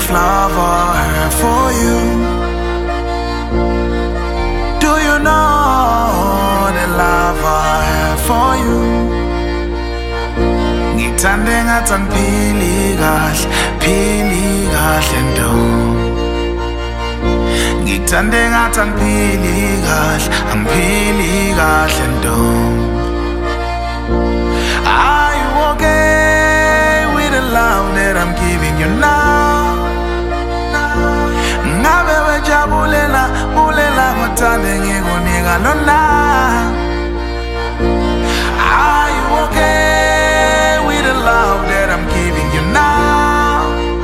of love I have for you. Do you know the love I have for you? Ngithande ngathi angiphili kahle ndo. Ngithande ngathi angiphili kahle ndo. Are you okay with the love that I'm giving you now? Ngabe wejabulela ngothande ngikunika lona. Are you okay with the love that I'm giving you now?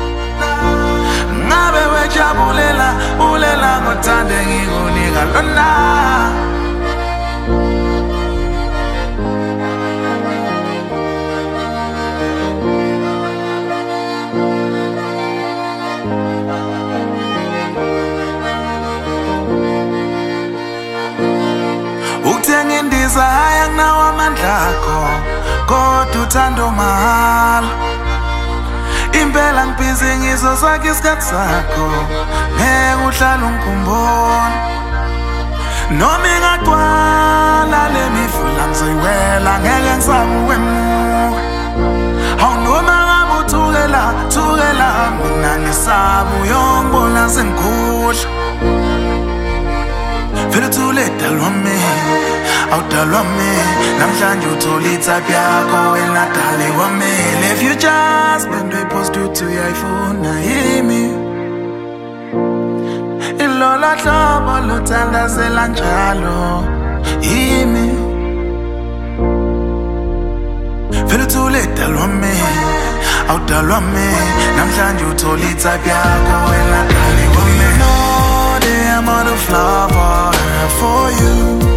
Ngabe wejabulela ngothande ngikunika lona. Ukuthenga indiza ayanginawo amandla akho, kodwa uthando mahhala. Impela ngibhizi ngizosakha isikhathi sakho, ngeke uhlale ungikhumbula. Noma ingagcwala le mifula ngizoyiwela, ngeke ngisabe ukwemuka. Hawu noma ngabe uthukela mina ngisaba uyongibona sengikudla. Feel it too late, dalwami, awudalwami. Namhlanje uthola ithapi yakho wena dale wami. If you just bend we post you to your iPhone yimi. Ilola hlobo luthandazela njalo yimi. Feel it too late, dalwami, awudalwami. Namhlanje uthola ithapi yakho wena dale wami. No, the amount of love I have for you.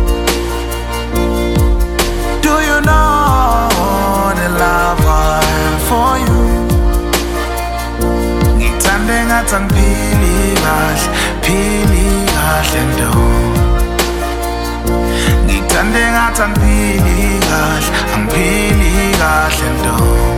Do you know the love I have for you? Ngithande ngathi angiphili kahle ndo. Ngithande ngathi angiphili kahle ndo.